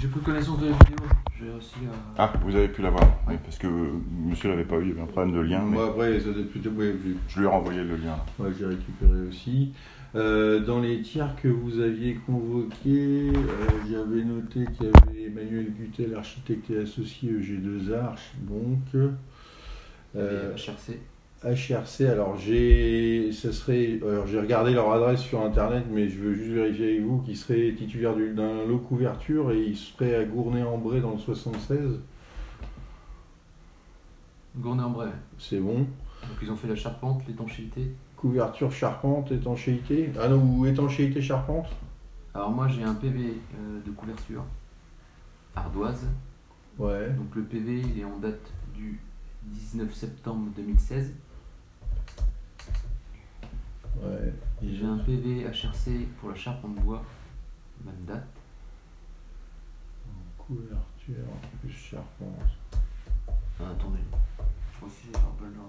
J'ai pris connaissance de la vidéo. J'ai réussi à... Ah, vous avez pu la voir. Oui, parce que monsieur l'avait pas eu, il y avait un problème de lien. Mais Moi après, ça doit être plutôt... Ouais, je lui ai renvoyé le lien. Là. Ouais, j'ai récupéré aussi. Dans les tiers que vous aviez convoqués, j'avais noté qu'il y avait Emmanuel Gutel, architecte et associé EG2 Arch, donc... HRC. HRC, alors j'ai regardé leur adresse sur internet, mais je veux juste vérifier avec vous qu'ils seraient titulaires d'un lot couverture et ils seraient à Gournay-en-Bray dans le 76. Gournay-en-Bray. C'est bon. Donc ils ont fait la charpente, l'étanchéité. Couverture, charpente, étanchéité. Ah non, ou étanchéité, charpente. Alors moi j'ai un PV de couverture ardoise. Ouais. Donc le PV il est en date du 19 septembre 2016. Ouais. J'ai un PV HRC pour la charpente bois, même date. Couverture plus charpente. Ah, attendez, je crois aussi j'ai un peu le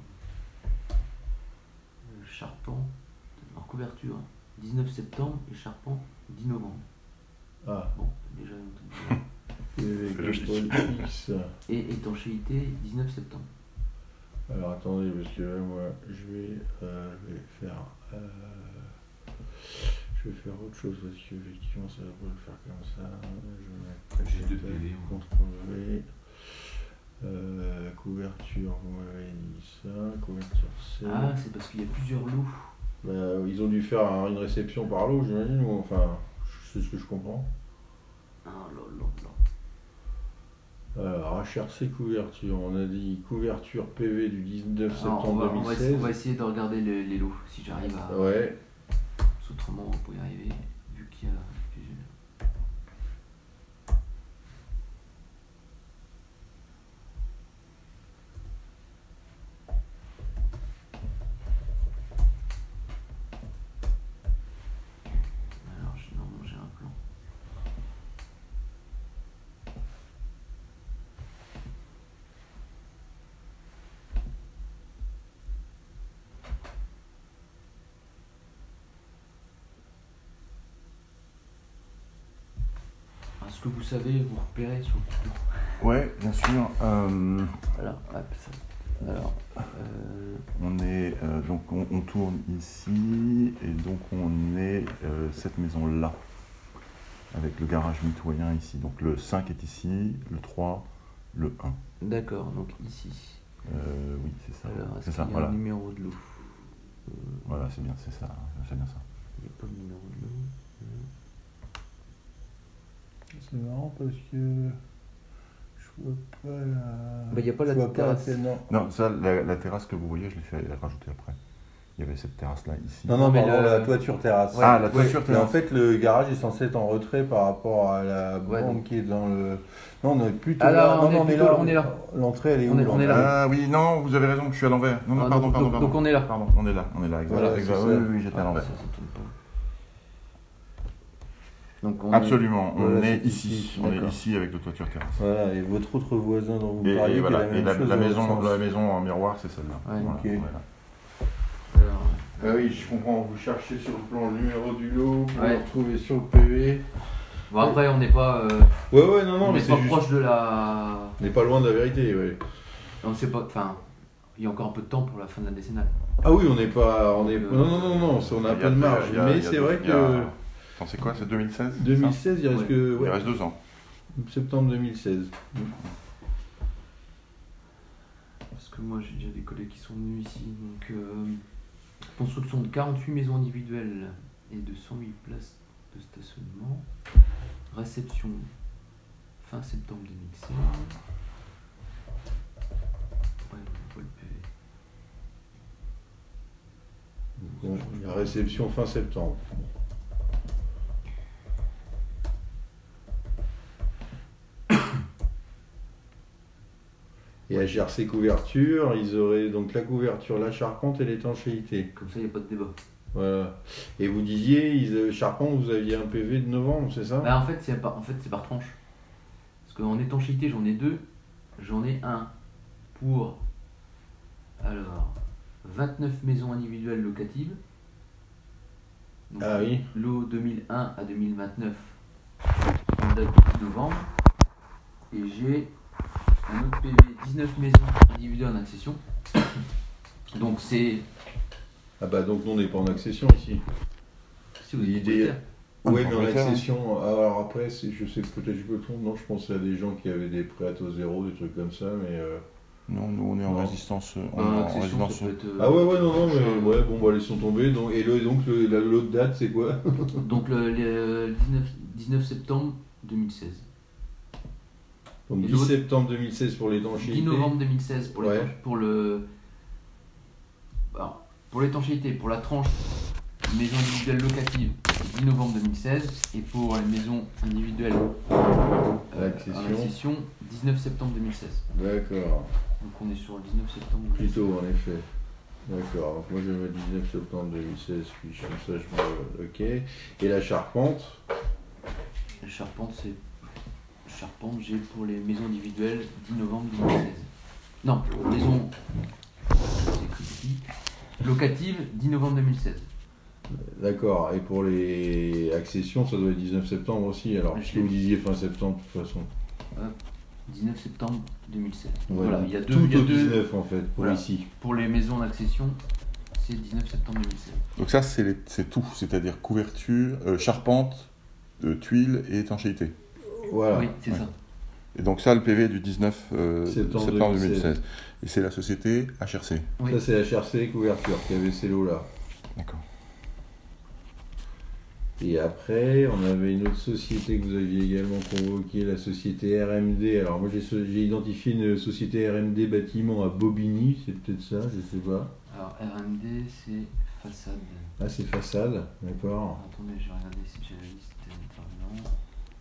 charpent, en couverture 19 septembre et charpent 10 novembre. Ah. Bon, déjà X. et étanchéité 19 septembre. Alors attendez, parce que là, moi, je vais faire autre chose, parce qu'effectivement, ça va pas le faire comme ça. Je vais J'ai deux PV. CTRL-V. Couverture, vous m'avez dit ça. Couverture C. Ah, c'est parce qu'il y a plusieurs lots. Bah, ils ont dû faire une réception par lot, j'imagine, ou enfin, c'est ce que je comprends. Ah là. Alors, HRC couverture, on a dit couverture PV du 19 septembre 2016. On va essayer de regarder les lots, si j'arrive à... Ouais. Autrement, on peut y arriver, vu qu'il y a plusieurs... Alors, normalement, j'ai un plan. Est-ce que vous savez vous repérer sur le plan? Ouais, bien sûr. Voilà, hop, ça. Alors, On est donc on tourne ici et donc on est cette maison là avec le garage mitoyen ici. Donc le 5 est ici, le 3, le 1. d'accord, donc ici. Oui, c'est ça. Alors, est-ce C'est qu'il ça, y a voilà. un numéro de lot? Voilà, c'est bien, c'est ça. C'est bien ça. Il n'y a pas de numéro de lot. C'est marrant parce que je vois pas la... Bah, y a pas la terrasse. Non, ça, la terrasse que vous voyez, je l'ai fait rajouter après. Il y avait cette terrasse-là, ici. Non, mais pardon, la toiture terrasse. Ouais, ah, la toiture Mais en terrasse. fait, le garage est censé être en retrait par rapport à la Ouais, bande donc. qui est dans le... Non, on est plutôt Ah, là, là. on Non, est non, on est là. L'entrée, elle est On où est l'entrée là. Ah oui, non, vous avez raison, je suis à l'envers. Non, Ah, pardon. donc on est là. Pardon, on est là, exact. Voilà, exact. c'est Oui, ça. oui, j'étais à l'envers. Ça tourne pas. Donc on Absolument, on Voilà, est c'est ici. ici, On est d'accord. ici avec le toiture terrasse. Voilà, et votre autre voisin dont vous Et parliez, voilà, qui est et la même chose dans l'autre sens. la maison en miroir, c'est celle-là. Ouais, Voilà, ok. on est là. Alors, Ah oui, je comprends, vous cherchez sur le plan le numéro du lot, pour Ouais. le retrouver sur le PV. bon, après, on n'est pas, Ouais, non, on mais n'est c'est pas juste... proche de la. On n'est pas loin de la vérité, ouais. On sait pas. Enfin, il y a encore un peu de temps pour la fin de la décennale. Ah oui, on n'est pas... On est... Non, on a Il y un a peu de marge, il y a- mais il y a c'est deux- vrai il y a- que... Attends, c'est quoi, c'est 2016 c'est ça 2016, il reste Ouais. que... Il ouais, reste 2 ans. septembre 2016. Parce que moi, j'ai déjà des collègues qui sont venus ici. Donc, construction de 48 maisons individuelles et de 108 places de stationnement. Réception fin septembre 2016. Ouais, on voit le PV. Bon, la réception fin septembre. Et à GRC couverture, ils auraient donc la couverture, la charpente et l'étanchéité. Comme ça, il n'y a pas de débat. Voilà. Et vous disiez, charpente, vous aviez un PV de novembre, c'est ça? Bah, en fait, c'est par tranche. Parce qu'en étanchéité, j'en ai deux. J'en ai un pour alors 29 maisons individuelles locatives. Donc, Ah oui. lot 2001 à 2029 en date de novembre. Et j'ai un autre PV, 19 maisons individuelles en accession. Donc c'est... Ah bah donc nous on n'est pas en accession ici. Si vous êtes L'idée- propriétaire. Oui, mais en propriétaire, accession, alors après, je sais peut-être je me trompe, non, je pensais à des gens qui avaient des prêts à taux zéro, des trucs comme ça, mais... Non, nous on est en Non. résistance. En en accession, résidence. ça peut être... Ah ouais, non, mais machin. ouais, bon, bah laissons tomber. Donc, l'autre date, c'est quoi? Donc le 19 septembre 2016. Donc Et 10 l'autre- septembre 2016 pour l'étanchéité. 10 novembre 2016 pour Ouais. pour l'étanchéité, pour la tranche maison individuelle locative, c'est 10 novembre 2016, et pour les maisons individuelles L'accession. en accession, 19 septembre 2016. D'accord, Donc on est sur le 19 septembre 2016. plutôt en effet. D'accord, donc moi je vais mettre 19 septembre 2016, puis comme ça je me... Ok. Et la charpente? La charpente, j'ai pour les maisons individuelles 10 novembre 2016. Non, maison locative 10 novembre 2016. D'accord, et pour les accessions, ça doit être 19 septembre aussi, alors Ouais, puisque vous disiez fin septembre de toute façon. 19 septembre 2016. Ouais, Voilà, donc il y a tout deux, il y a au deux- 19 en fait, pour Voilà. ici. Pour les maisons en accession, c'est 19 septembre 2016. Donc ça c'est tout, c'est-à-dire couverture, charpente, tuiles et étanchéité. Voilà. Oui, c'est Ouais. ça. Et donc ça le PV du 19 Septembre septembre 2016. 2016. Et c'est la société HRC. Oui. Ça c'est la HRC couverture qui avait ces lots là. D'accord. Et après, on avait une autre société que vous aviez également convoquée, la société RMD. Alors moi j'ai identifié une société RMD bâtiment à Bobigny, c'est peut-être ça, je sais pas. Alors RMD, c'est façade. Ah c'est façade, d'accord. Attendez, je vais regarder si j'ai la liste d'intervenants.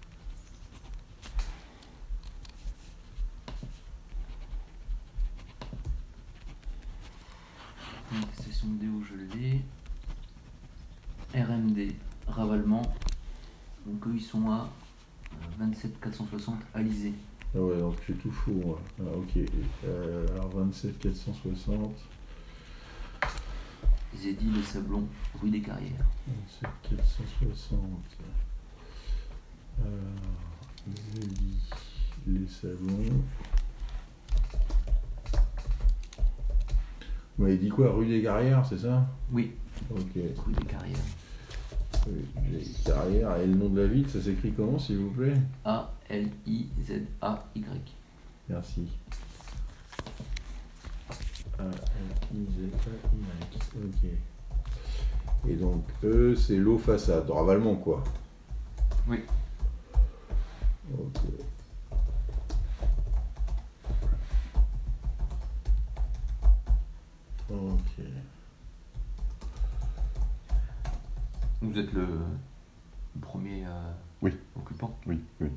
Station de déo, je l'ai. RMD, ravalement. Donc eux, ils sont à 27 460 Alizé. Ah ouais, donc j'ai tout faux moi. Ah ok. Alors 27 460. Zédi, les Sablons, rue des Carrières. 27 460. Zélie, les salons. Vous m'avez dit quoi, rue des Carrières, c'est ça? Oui, Ok, rue des Carrières. rue des Carrières. Et le nom de la ville, ça s'écrit comment, s'il vous plaît? A-L-I-Z-A-Y. Merci. A-L-I-Z-A-Y. Ok. Et donc, eux, c'est l'eau façade, ravalement, quoi. Oui. Ok. Ok. Vous êtes le premier Oui. occupant. Oui, oui.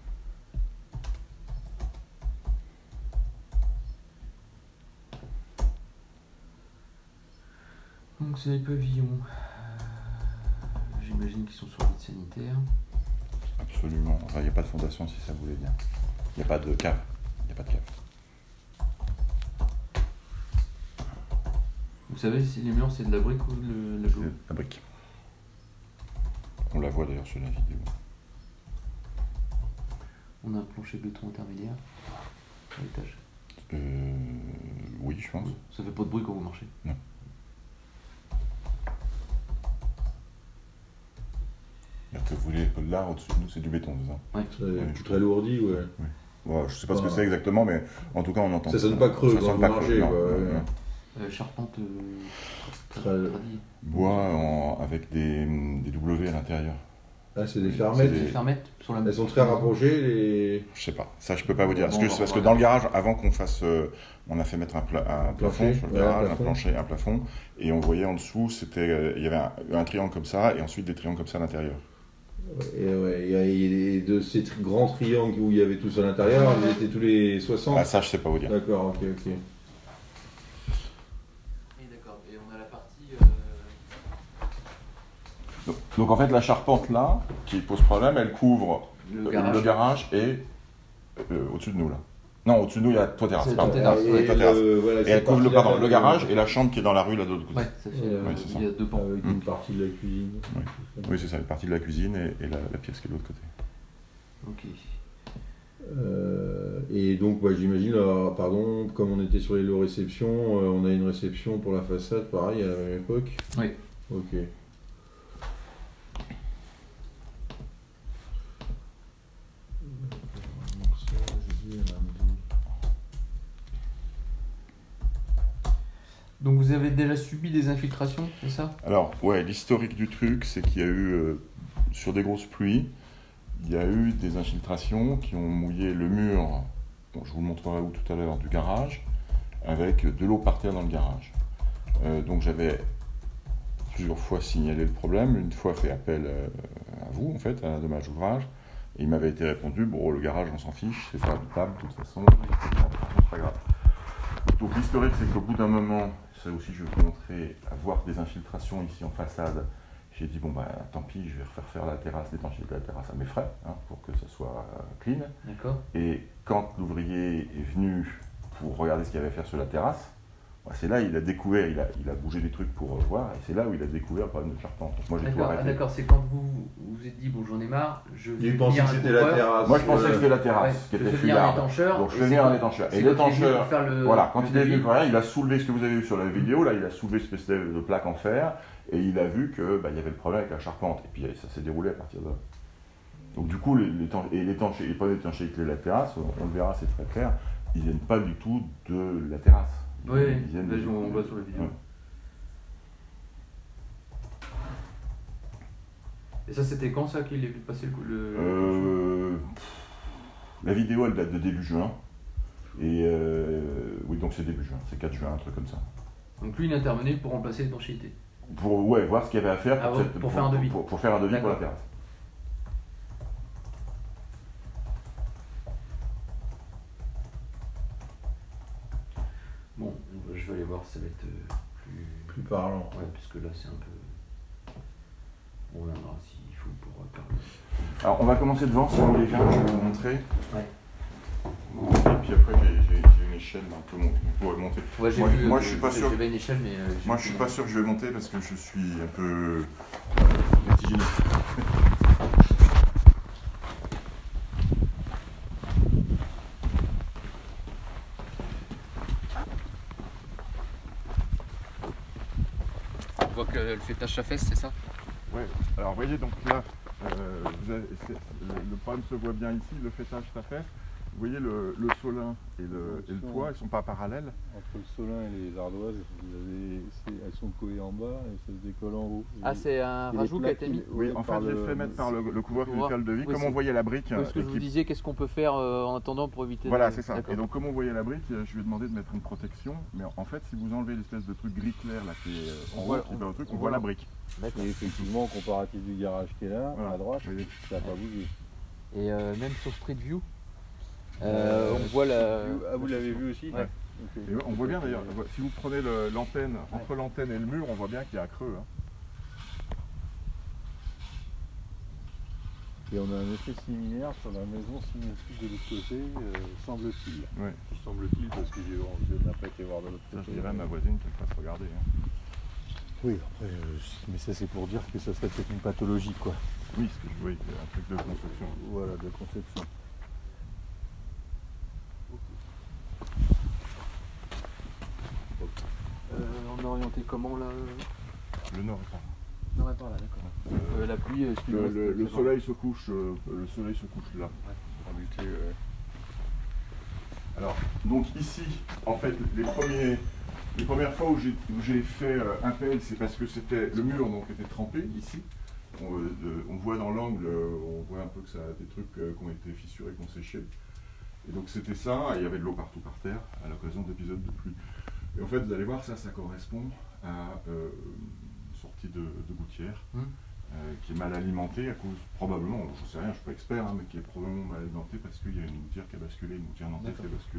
Donc c'est les pavillons. J'imagine qu'ils sont sur le vide sanitaire. Absolument. Enfin, il n'y a pas de fondation si ça voulait bien. Il n'y a pas de cave. Il n'y a pas de cave. Vous savez si les murs c'est de la brique ou de la C'est chaux? la brique. On la voit d'ailleurs sur la vidéo. On a un plancher béton intermédiaire à l'étage. Oui, je pense. Ça fait pas de bruit quand vous marchez. Que vous voulez que là, au-dessus de nous, c'est du béton, c'est ça? Très lourdi, ouais. Ouais, je sais pas ce que c'est exactement, mais en tout cas, on entend. Ça sonne pas creux Ça quand sonne vous pas marchez, creux, non, quoi, non, ouais. non. Charpente Très- tradie. Bois avec des W à l'intérieur. Ah, c'est des C'est fermettes. des- Des fermettes sur la Elles sont très rapprochées, les... Je sais pas, ça je peux pas vous dire. Bon, C'est parce que dans le garage, avant qu'on fasse, on a fait mettre un plafond Plancher, sur le ouais, garage, un un plafond. plancher, un plafond, et on voyait en dessous, il y avait un triangle comme ça, et ensuite des triangles comme ça à l'intérieur. Et ouais, il y a de ces grands triangles où il y avait tous à l'intérieur, ils étaient tous les 60. Ah, ça je sais pas vous dire. D'accord, ok. Oui, d'accord. Et on a la partie. Donc en fait, la charpente là, qui pose problème, elle couvre Le le garage et au-dessus de nous là. Non, au-dessus de nous, il y a toit terrasse. C'est pardon. toit terrasse, ouais. Toit terrasse. Voilà, Et cette elle couvre le, partie-là, le garage et la chambre qui est dans la rue là de l'autre côté. Ouais, ça fait. Ouais, c'est ça. Il y a deux pans. avec une partie de la cuisine. Oui, c'est ça, une partie de la cuisine et la pièce qui est de l'autre côté. Ok. Et donc, j'imagine, pardon, comme on était sur les lots réception, on a une réception pour la façade, pareil, à la même époque. Oui. Ok. Donc vous avez déjà subi des infiltrations, c'est ça? Alors, ouais, l'historique du truc, c'est qu'il y a eu, sur des grosses pluies, il y a eu des infiltrations qui ont mouillé le mur, bon, je vous le montrerai où tout à l'heure, du garage, avec de l'eau par terre dans le garage. Donc j'avais plusieurs fois signalé le problème, une fois fait appel à vous, en fait, à Dommage Ouvrage, et il m'avait été répondu, bon, le garage, on s'en fiche, c'est pas habitable, de toute façon, c'est pas grave. Donc l'historique, c'est qu'au bout d'un moment, ça aussi je vais vous montrer, à voir des infiltrations ici en façade, j'ai dit, bon, tant pis, je vais refaire faire la terrasse, l'étanchéité de la terrasse à mes frais, hein, pour que ça soit clean. D'accord. Et quand l'ouvrier est venu pour regarder ce qu'il y avait à faire sur la terrasse, c'est là il a découvert, il a bougé des trucs pour voir, et c'est là où il a découvert le problème de charpente. Donc moi j'ai tout arrêté. D'accord, c'est quand vous vous êtes dit, bon, j'en ai marre, je vais Il pensait que c'était la terrasse. Moi je pensais que c'était la terrasse, qui était fuyarde. Donc je fais venir un étancheur. Et l'étancheur, voilà, quand il est venu, il a soulevé ce que vous avez vu sur la vidéo, là il a soulevé ce espèce de plaque en fer, et il a vu que il y avait le problème avec la charpente, et puis ça s'est déroulé à partir de là. Donc du coup, les problèmes d'étanchéité de la terrasse, on le verra, c'est très clair, ils viennent pas du tout de la terrasse. Oui, ils on voit sur la vidéo. Ouais. Et ça, c'était quand ça qu'il est vu passer le La vidéo, elle date de début juin. Et oui, donc c'est début juin, c'est 4 juin, un truc comme ça. Donc lui, il intervenait pour remplacer l'étanchéité. Pour voir ce qu'il y avait à faire pour faire un devis. Pour faire un devis pour la terrasse. Bon, je vais aller voir si ça va être plus parlant. Ouais, parce que là, c'est un peu... On verra s'il faut pour parler. Alors, on va commencer devant, si vous voulez bien, je vais vous montrer. Ouais. Et puis après, j'ai une échelle un peu pour monter. Ouais, moi, je suis pas sûr. J'avais une échelle, mais moi, je suis pas sûr que je vais monter parce que je suis un peu vertigineux. On voit qu'elle fait tache à fesse, c'est ça? Ouais. Alors, vous voyez, donc là, le problème se voit bien ici, le fêtage ça fait. Vous voyez le solin et le toit, ils ne sont pas parallèles. Entre le solin et les ardoises, elles sont collées en bas et ça se décolle en haut. Ah, c'est un rajout qui a été mis? Oui, en fait, j'ai fait mettre par le couvreur culturel de vie, comme on voyait la brique. Ce que je vous disais, qu'est-ce qu'on peut faire en attendant pour éviter... Voilà, c'est ça. Et donc, comme on voyait la brique, je lui ai demandé de mettre une protection. Mais en fait, si vous enlevez l'espèce de truc gris clair là qui est en haut, qui va au truc, on voit la brique. Et effectivement, comparatif du garage qui est là, à droite, ça n'a pas bougé. Et même sur Street View, on voit la... Ah, vous l'avez vu aussi? Ouais. Okay. Et on voit bien d'ailleurs, si vous prenez l'antenne, entre l'antenne et le mur, on voit bien qu'il y a un creux. Hein. Et on a un effet similaire sur la maison symétrique de l'autre côté, semble-t-il. Ouais. Semble-t-il, parce que je n'ai pas été voir de l'autre côté. Je dirais à ma voisine qu'elle fasse regarder. Hein. Oui, après, mais ça c'est pour dire que ça serait peut-être une pathologie, quoi. Oui, ce que je vois, un truc de conception. Voilà, de conception. On est orienté comment là? Le nord est par là. Non, par là, d'accord. La pluie, le soleil se couche, là. Ouais. Alors, donc ici, en fait, les premières fois où j'ai fait un pelle, c'est parce que c'était le mur donc était trempé ici. On voit dans l'angle, on voit un peu que ça a des trucs qui ont été fissurés, qui ont séché. Et donc c'était ça, et il y avait de l'eau partout par terre à l'occasion d'épisodes de pluie. Et en fait, vous allez voir, ça correspond à une sortie de gouttière qui est mal alimentée à cause, probablement, je ne sais rien, je ne suis pas expert, hein, mais qui est probablement mal alimentée parce qu'il y a une gouttière qui a basculé, une gouttière nantaise qui a basculé.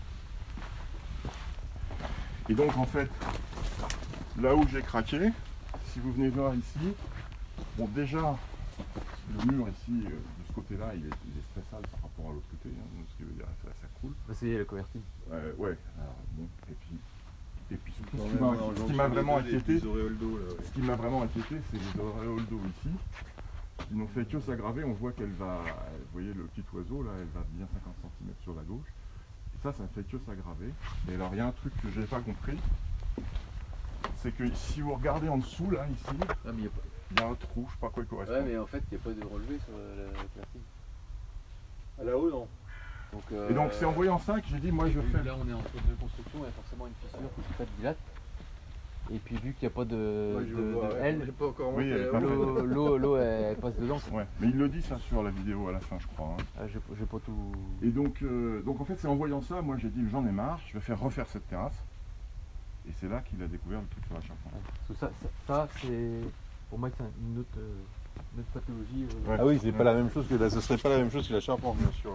Et donc en fait, là où j'ai craqué, si vous venez voir ici, bon déjà, le mur ici, de ce côté-là, il est très sale par rapport à l'autre côté, hein, ce qui veut dire que ça coule. C'est le converti. Ouais, alors bon, et puis surtout, ce qui m'a vraiment inquiété, c'est les auréoles d'eau ici. Ils n'ont fait que s'aggraver, on voit qu'elle va, vous voyez le petit oiseau là, elle va bien 50 cm sur la gauche. Et ça ne fait que s'aggraver. Et alors il y a un truc que j'ai pas compris, c'est que si vous regardez en dessous là, ici, Ah, mais il y a un trou, je sais pas quoi il correspond. ouais, mais en fait, il n'y a pas de relevé sur la platine. À la haut, non. Donc, Et donc c'est en voyant ça que j'ai dit, moi je fais... Là, on est entre deux constructions, il y a forcément une fissure qui se dilate. Et puis, vu qu'il n'y a pas de L, J'ai pas encore Oui, monté elle est là-haut. pas l'eau, elle passe dedans. Ouais, mais il le dit ça sur la vidéo à la fin, je crois. Hein. Ah, j'ai pas tout. Et donc en fait, c'est en voyant ça, moi j'ai dit, j'en ai marre, je vais faire refaire cette terrasse. Et c'est là qu'il a découvert le truc sur la charpente. Ça c'est. Pour moi, c'est une autre pathologie. Ouais. Ah oui, c'est pas la même chose que là, ce serait pas la même chose que la charpente, bien sûr.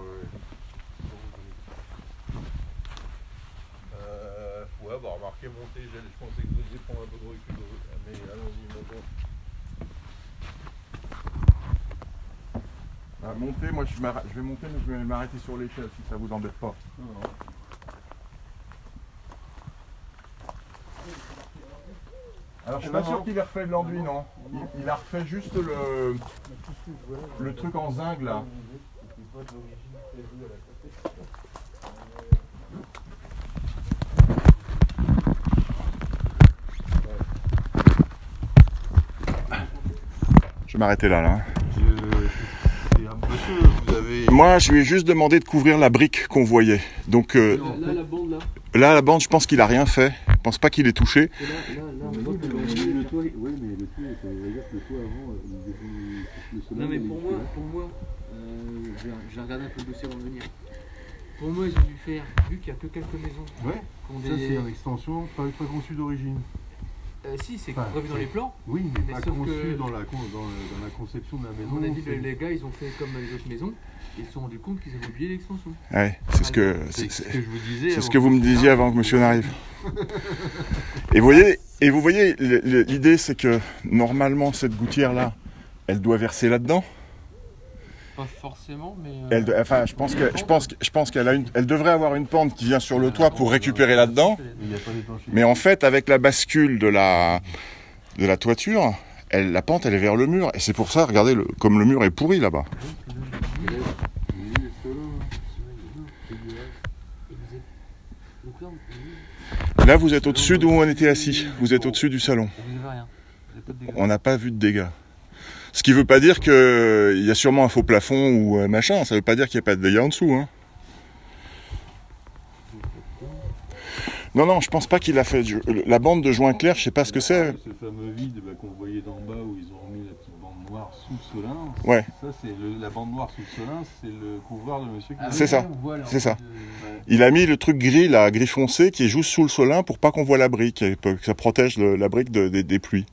Ouais, bah remarquez, monter, je pensais que vous alliez prendre un peu de recul, mais allons-y, montons. Monter, moi je vais monter, mais je vais m'arrêter sur l'échelle si ça vous embête pas. Non. Alors je suis pas sûr qu'il ait refait de l'enduit, non. Il a refait juste le truc en zinc là. Je vais m'arrêter là. Moi, je lui ai juste demandé de couvrir la brique qu'on voyait. Donc Là, la bande là. là, la bande, je pense qu'il a rien fait. Je pense pas qu'il ait touché. Et là, on voit que Le toit, oui, mais le toit, ça veut dire que le toit avant, le soleil. non, mais pour moi, j'ai regardé un peu le dossier avant de venir. Pour moi, ils ont dû faire, vu qu'il n'y a que quelques maisons. Ouais, qui ont ça des- c'est une extension pas conçue d'origine. Si, c'est Enfin, prévu dans les plans. Oui, mais Mais pas sauf conçue que- dans la conception de la À maison. mon avis, c'est- les gars, ils ont fait comme les autres maisons. Ils se sont rendus compte qu'ils avaient oublié l'extension. Ouais, c'est ce que C'est ce que je vous disais. c'est ce avant que vous me disiez avant que monsieur n'arrive. Et vous voyez, l'idée c'est que normalement cette gouttière là, elle doit verser là-dedans. Pas forcément, mais. Enfin, je pense elle devrait avoir une pente qui vient sur le toit pour récupérer là-dedans. Il n'y a pas d'étanchéité. Mais en fait, avec la bascule de la toiture, la pente elle est vers le mur. Et c'est pour ça, regardez, comme le mur est pourri là-bas. Là, vous êtes au-dessus d'où on était assis. Vous êtes au-dessus du salon. Vous avez rien. Vous avez pas de dégâts. On n'a pas vu de dégâts. Ce qui veut pas dire qu'il y a sûrement un faux plafond ou machin. Ça veut pas dire qu'il n'y a pas de dégâts en dessous. Hein. Non, je pense pas qu'il a fait. La bande de joint clair, je sais pas ce que c'est. Ce fameux vide qu'on voyait d'en bas où ils ont remis la petite bande noire sous le solin. Ouais. Ça, c'est la bande noire sous le solin, c'est le couvreur de monsieur qui Ah, C'est oui, ça. on voit, là, C'est ça. Ouais. Il a mis le truc gris, là, gris foncé, qui est juste sous le solin pour pas qu'on voit la brique, et que ça protège la brique des pluies.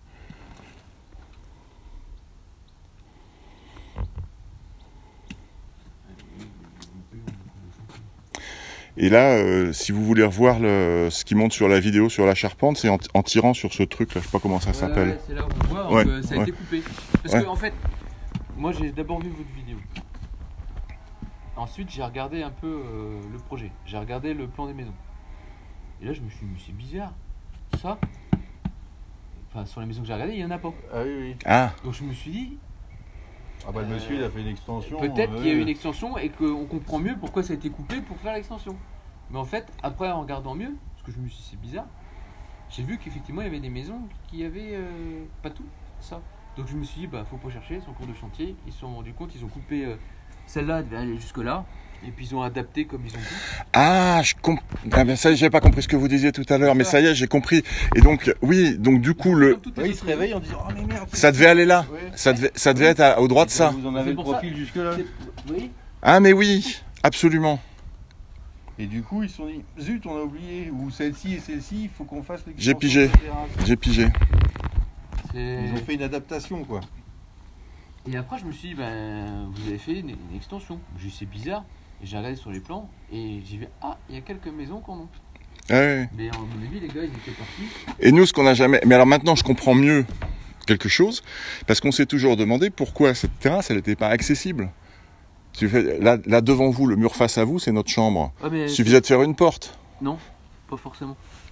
Et là, si vous voulez revoir ce qui monte sur la vidéo sur la charpente, c'est en tirant sur ce truc là, je sais pas comment ça s'appelle. Ouais, c'est là où on voit Ouais, que ça a ouais. été coupé. Parce Ouais. que en fait, moi j'ai d'abord vu votre vidéo. Ensuite j'ai regardé un peu le projet. J'ai regardé le plan des maisons. Et là je me suis dit, mais c'est bizarre. Ça, enfin sur les maisons que j'ai regardées, il n'y en a pas. Ah oui. Ah, Donc je me suis dit, Ah bah le monsieur il a fait une extension. peut-être qu'il y a eu une extension et qu'on comprend mieux pourquoi ça a été coupé pour faire l'extension. Mais en fait, après en regardant mieux, parce que je me suis dit c'est bizarre, j'ai vu qu'effectivement il y avait des maisons qui avaient pas tout ça. Donc je me suis dit bah faut pas chercher, c'est en cours de chantier. Ils se sont rendus compte, ils ont coupé celle-là, elle devait aller jusque là, et puis ils ont adapté comme ils ont pu. ben ça, j'avais pas compris ce que vous disiez tout à l'heure, mais ça y est, j'ai compris. Et donc, oui, donc du coup, Comme toutes les Ouais, il autres se réveille en disant oh mais merde. ça devait aller là. Ouais. Ça devait être au droit de ça. Vous en C'est avez le pour ça. profil jusque là. maisons. Oui. Ah, mais oui, absolument. Et du coup ils se sont dit zut on a oublié ou celle-ci et celle-ci il faut qu'on fasse l'extension. J'ai pigé. de la terrasse. J'ai pigé. Ils ont fait une adaptation quoi. Et après je me suis dit ben vous avez fait une extension. J'ai dit c'est bizarre. Et j'ai regardé sur les plans et j'ai vu ah il y a quelques maisons qu'on ont. Ouais. Mais à mon avis les gars ils étaient partis. Et nous, ce qu'on n'a jamais. Mais alors maintenant, je comprends mieux quelque chose, parce qu'on s'est toujours demandé pourquoi cette terrasse, elle n'était pas accessible. Là, devant vous, le mur face à vous, c'est notre chambre. Ah, mais Il suffisait de faire une porte. non, pas forcément.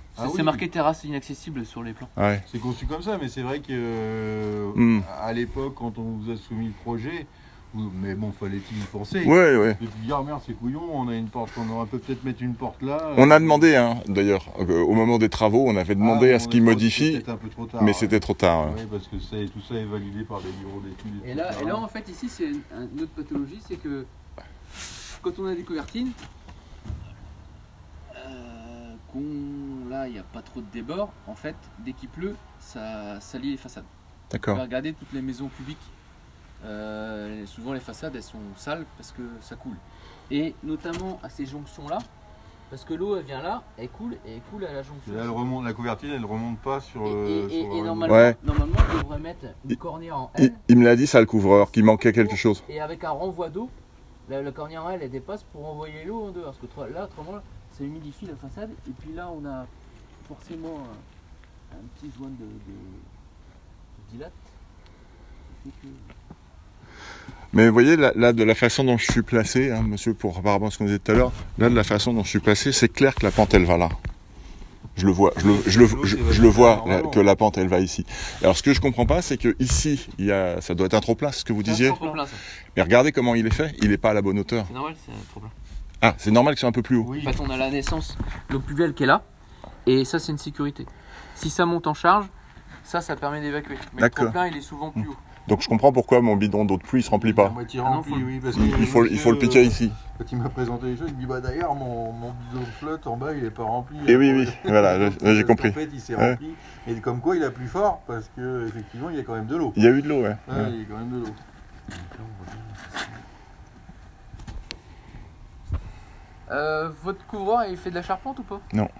Ah C'est oui. marqué terrasse inaccessible sur les plans. Ouais. C'est conçu comme ça, mais c'est vrai que à l'époque, quand on vous a soumis le projet, mais bon, fallait-il y penser. Ouais. Et puis dire, ah, merde, c'est couillon, on a une porte, on aurait peut-être mettre une porte là. On a demandé, hein, d'ailleurs, au moment des travaux, on avait demandé à ce qu'ils modifient, C'était un peu trop tard. mais c'était trop tard. Ouais. Oui, parce que tout ça est validé par des bureaux d'études. Et là, en fait, ici, c'est une autre pathologie, c'est que quand on a des couvertines, là, il n'y a pas trop de débord. En fait, dès qu'il pleut, ça salit les façades. Vous D'accord. pouvez regarder toutes les maisons publiques. Souvent, les façades, elles sont sales parce que ça coule. Et notamment à ces jonctions-là, parce que l'eau, elle vient là, elle coule à la jonction. Et là, la couverture, elle remonte pas sur le. Et normalement, Ouais. normalement, on devrait mettre une cornière en L. Il me l'a dit, ça, le couvreur, qu'il manquait quelque chose. Et avec un renvoi d'eau, la cornière en L, elle dépasse pour envoyer l'eau en dehors. Parce que là, autrement, ça humidifie la façade. Et puis là, on a forcément un petit joint de dilate. Qui fait que... Mais vous voyez, là, de la façon dont je suis placé, hein, monsieur, par rapport à ce qu'on disait tout à l'heure, là, de la façon dont je suis placé, c'est clair que la pente, elle va là. Je le vois, je le vois que la pente, elle va ici. Alors, ce que je comprends pas, c'est que ici, ça doit être un trop-plein, ce que vous disiez. Trop-plein, ça. Mais regardez comment il est fait, il n'est pas à la bonne hauteur. C'est normal, c'est trop plein. Ah, c'est normal que c'est un peu plus haut. Oui. En fait, on a la naissance de l'eau pluviale qui est là. Et ça, c'est une sécurité. Si ça monte en charge, ça permet d'évacuer. Mais le D'accord. trop-plein, il est souvent plus haut. Donc je comprends pourquoi mon bidon d'eau de pluie, il se remplit La pas. moitié Ah non, remplie, faut le- oui. Parce Il faut le piquer ici. Quand il m'a présenté les choses, il me dit, bah d'ailleurs, mon bidon de flotte en bas, il est pas rempli. Et oui, voilà, j'ai compris. En fait, il s'est Ouais. rempli. Et comme quoi, il a plus fort, parce que effectivement, il y a quand même de l'eau. Il y a eu de l'eau, ouais. Ouais, Ouais. il y a quand même de l'eau. Votre couvreur, il fait de la charpente ou pas? Non.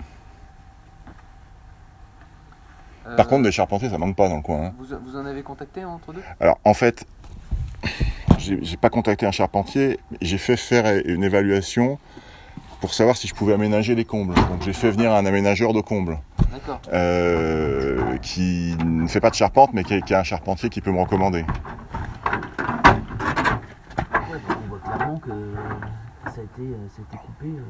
Euh, Par contre, des charpentiers, ça manque pas dans le coin. Hein. vous en avez contacté entre deux? Alors, en fait, j'ai pas contacté un charpentier, j'ai fait faire une évaluation pour savoir si je pouvais aménager les combles. Donc j'ai fait venir un aménageur de combles D'accord. qui ne fait pas de charpente, mais qui est un charpentier qui peut me recommander. Ouais, donc on voit clairement que ça a été coupé. De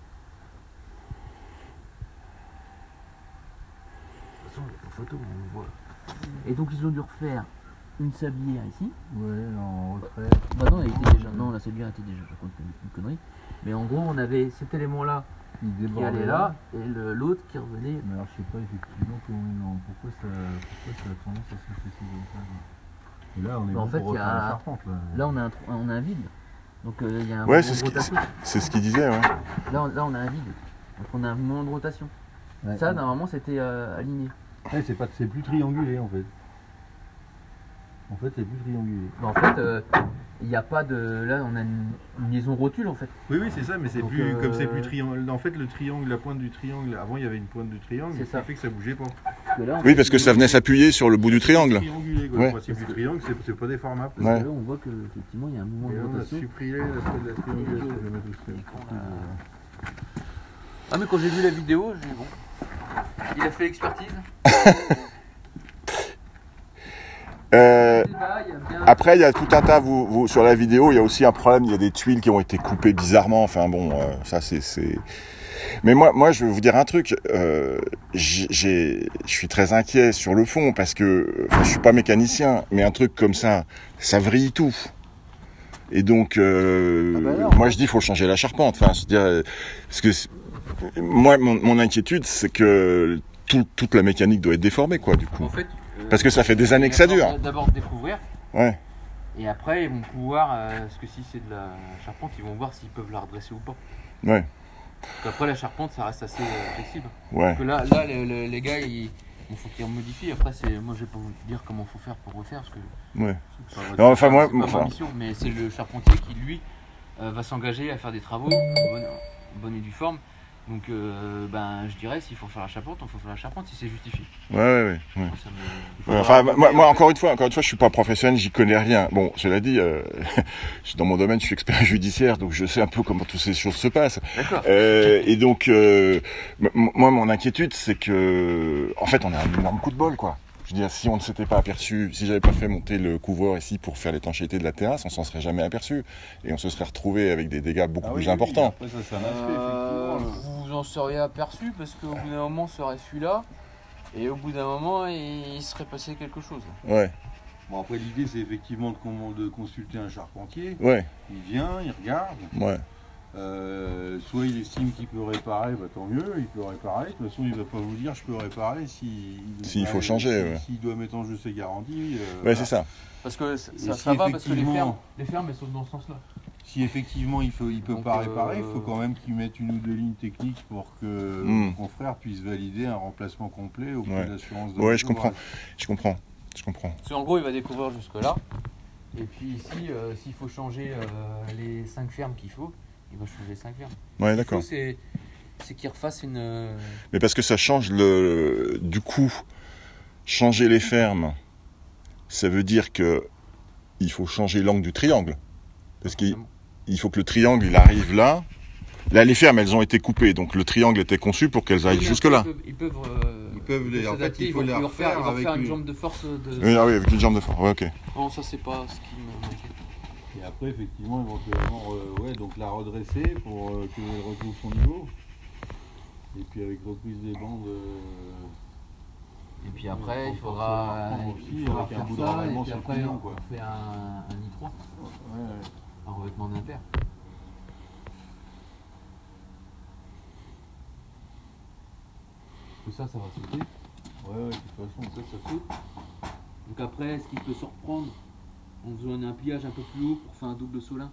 toute façon, il y a pas photo, on le voit. Et donc ils ont dû refaire une sablière ici. Ouais, en retrait. Bah non, elle était déjà. Non, la sablière était déjà, je raconte une connerie. Mais en gros, on avait cet élément-là Il qui déborde allait là et l'autre qui revenait. Mais alors, je sais pas effectivement pourquoi ça a tendance à se faire comme ça. Et là, on est Mais en bon fait, pour il y a- refaire la charpente. Là, Là, on a un vide. Donc il y a un Ouais, mouvement c'est de ce rotation. qu'il disait, ouais. Là, on a un vide. Donc on a un mouvement de rotation. Ouais. Ça, normalement, c'était aligné. Ouais, c'est plus triangulé en fait. En fait, c'est plus triangulé. Mais en fait, il n'y a pas de. Là, on a une liaison rotule en fait. Oui, c'est ça, mais c'est Donc, plus comme c'est plus triangle. En fait, le triangle, la pointe du triangle, avant il y avait une pointe du triangle, C'est ce ça. qui fait que ça bougeait pas. Parce que là, on Oui, parce que ça venait s'appuyer sur le bout du triangle. Triangulé, quoi. Ouais. Moi, c'est plus triangle, c'est pas déformable. parce Ouais. que là, on voit qu'effectivement, il y a un mouvement Et de là, on a rotation. supprimé l'aspect de la triangulation. Je vais mettre aussi. Et qu'on a- Ah, mais quand j'ai vu la vidéo, j'ai dit bon. Il a fait l'expertise. Après, il y a tout un tas, sur la vidéo, il y a aussi un problème, il y a des tuiles qui ont été coupées bizarrement, enfin bon, ça c'est... Mais moi, je vais vous dire un truc, je suis très inquiet sur le fond, parce que, je suis pas mécanicien, mais un truc comme ça vrille tout. Et donc, moi je dis, il faut changer la charpente, enfin, c'est-à-dire, parce que, moi, mon inquiétude, c'est que toute la mécanique doit être déformée, quoi, du coup. En fait, Parce que ça fait des années que ça dure. D'abord découvrir, Ouais. et après ils vont pouvoir, parce que si c'est de la charpente, ils vont voir s'ils peuvent la redresser ou pas. Ouais, Parce qu'après la charpente, ça reste assez flexible. ouais. Donc là les gars, il faut qu'ils remodifient. Après, moi je vais pas vous dire comment il faut faire pour refaire, parce que Ouais. c'est pas, Non, enfin, moi, c'est pas enfin- ma mission, mais c'est le charpentier qui lui va s'engager à faire des travaux en bonne et due forme. Donc je dirais, s'il faut faire la charpente, il faut faire la charpente si c'est justifié. Ouais. Moi, ça me- il faudra Ouais, enfin, regarder, moi en encore une fois, je suis pas professionnel, j'y connais rien. Bon, cela dit, dans mon domaine, je suis expert judiciaire, donc je sais un peu comment toutes ces choses se passent. fait. D'accord. Et donc, moi, mon inquiétude, c'est que, en fait, on a un énorme coup de bol, quoi. Je veux dire, si on ne s'était pas aperçu, si j'avais pas fait monter le couvreur ici pour faire l'étanchéité de la terrasse, on s'en serait jamais aperçu. Et on se serait retrouvé avec des dégâts beaucoup plus importants. Après, ça, c'est un aspect, effectivement. Vous vous en seriez aperçu parce qu'au bout d'un moment, ça aurait fui là. Et au bout d'un moment, il serait passé quelque chose. Ouais, Bon, après, l'idée, c'est effectivement de consulter un charpentier. ouais, Il vient, il regarde. ouais. Soit il estime qu'il peut réparer, bah, tant mieux, il peut réparer. De toute façon, il ne va pas vous dire je peux réparer S'il faut changer, ouais. S'il doit mettre en jeu ses garanties. Ouais, c'est ça. Parce que ça si va, parce que les effectivement- fermes, elles sont dans ce sens-là. Si effectivement il peut Donc, pas réparer, il faut quand même qu'il mette une ou deux lignes techniques pour que le confrère puisse valider un remplacement complet auprès Ouais. de l'assurance. Ouais, je comprends. Je comprends. Parce qu'en gros, il va découvrir jusque-là. Et puis ici, s'il faut changer les 5 fermes qu'il faut, il va changer les 5 fermes. Ouais, Ce d'accord. qu'il faut, c'est qu'il refasse une... Mais parce que ça change du coup, changer les fermes, ça veut dire que il faut changer l'angle du triangle. Parce qu'il faut que le triangle, il arrive là. Là, les fermes, elles ont été coupées, donc le triangle était conçu pour qu'elles aillent jusque-là. Ils peuvent les- en fait, s'adapter, il faut les ils vont refaire faire avec une une- jambe de force de... Oui, ah oui, avec une jambe de force. Ouais, ok. Bon, ça, c'est pas ce qui me manquait. Et après, effectivement, éventuellement, donc la redresser pour qu'elle retrouve son niveau. Et puis avec reprise des bandes. Et puis après, on il faudra aussi, avec un faire bout de ça, ravalement et puis sur le après, pignon, on quoi. fait un I3, un revêtement d'inter. Tout ça, ça va sauter. Ouais, de toute façon, ça saute. Donc après, est-ce qu'il peut se reprendre en faisant un pliage un peu plus haut pour faire un double solin?